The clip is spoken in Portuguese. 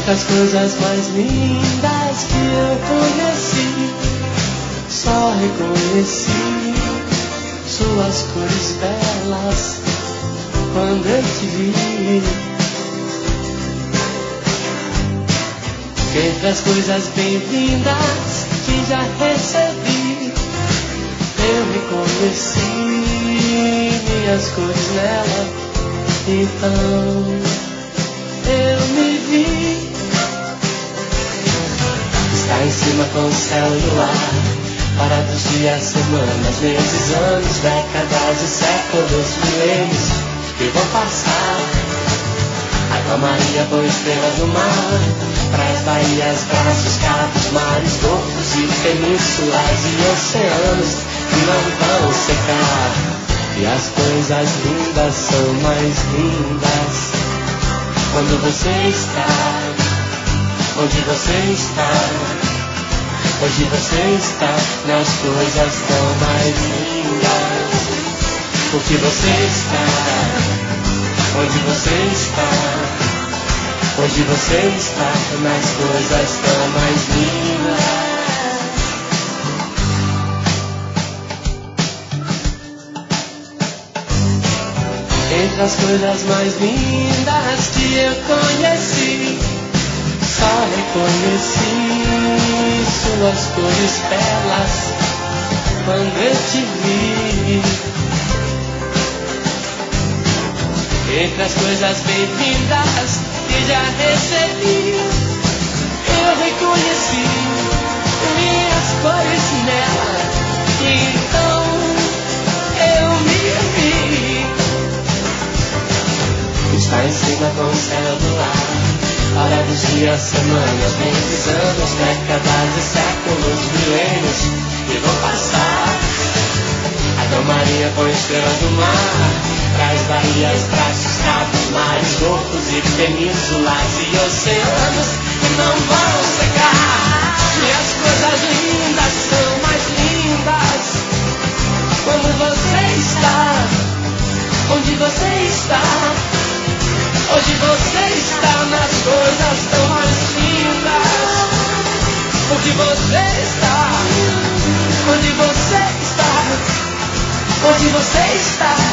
Entre as coisas mais lindas que eu conheci, só reconheci suas cores belas quando eu te vi. Entre as coisas bem-vindas que já recebi, eu reconheci minhas cores nela, então eu me vi. Está em cima com o céu e o ar, parados dias, semanas, meses, anos, décadas e séculos, milênios que vão passar. Água Maria põe estrelas no mar, praias, baías, braços, cabos, mares, golfos e penínsulas e oceanos que não vão secar. E as coisas lindas são mais lindas quando você está onde você está. Hoje você está nas coisas tão mais lindas, porque você está onde você está. Hoje você está nas coisas tão mais lindas. Entre as coisas mais lindas que eu conheci, só reconheci suas cores belas quando eu te vi. Entre as coisas bem-vindas que já recebi, eu reconheci minhas cores nela, então eu me vi. Está em cima com o céu do ar, hora dos dias, semanas, meses, anos, décadas e séculos, milênios que vão passar. Água Maria põe estrelas no mar, praias, baías, braços, cabos, mares, golfos e penínsulas e oceanos que não vão secar. E as coisas lindas são mais lindas quando você está onde você está. Hoje você está nas coisas tão mais lindas, porque você está onde você está. Onde você está.